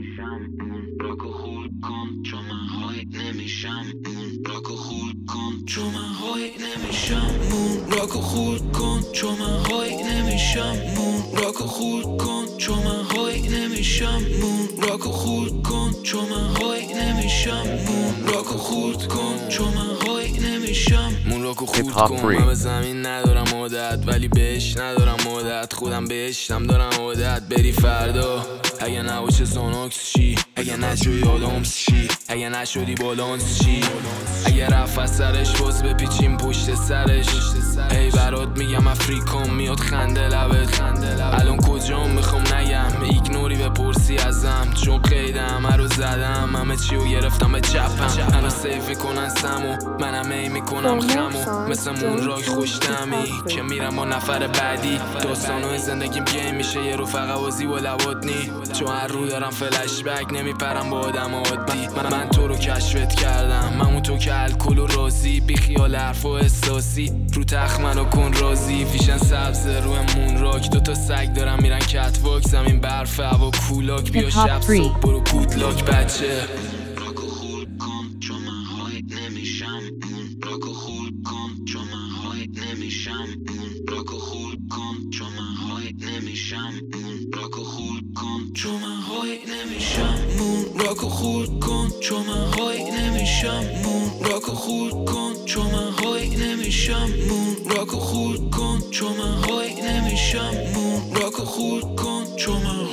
نمیشم اون راکو خورد کن چون من های نمیشم اون راکو خورد کن چون من های نمیشم اون راکو خورد کن چون من های نمیشم اون راکو خورد کن چون من های نمیشم اون راکو خورد کن چون من های نمیشم اون راکو خورد کن چون من های نمیشم اون راکو خورد کن من به زمین ندارم عادت ولی بهش ندارم عادت خودم بهشتم دارم عادت بری فردا اگه نباشه زاناکس چی اگه نشدی آدامس چی اگه نشدی بالانس چی اگه رفت از سرش باز بپیچیم پشت سرش ای برات میگم افریکام میاد خنده لبت الان کجام میخوام نگم ایگنوری بپرسی ازم چون قید همه رو زدم همه چی رو گرفتم به چپم منو سیف میکنن سمو منم ای میکنم خمو مثل مون راک خوشتمی که میرم با نفر بعدی داستانوی زندگیم گیم میشه یه رفقه بازی با لباتنی چون هر رو دارم فلش بک نمیپرم با آدم عادی من تو رو کشفت کردم من تو که الکل و رازی بی خیال حرف و احساسی رو تخت منو کن رازی فیشن سبز روی مون راک دوتا سگ دارم میرن کت واک زمین برف هوا کولاک بیا شب صبح برو گود لاک بچه راکو خورد کن چون من های نمیشم اون راکو خورد کن چون من های نمیشم اون راکو خورد کن چون من های نمیشم اون راکو خورد کن چون من های نمیشم اون راکو خورد کن چون من های نمیشم اون راکو خورد کن چون من های نمیشم اون راکو خورد کن چون من های نمیشم اون راکو خورد کن چون من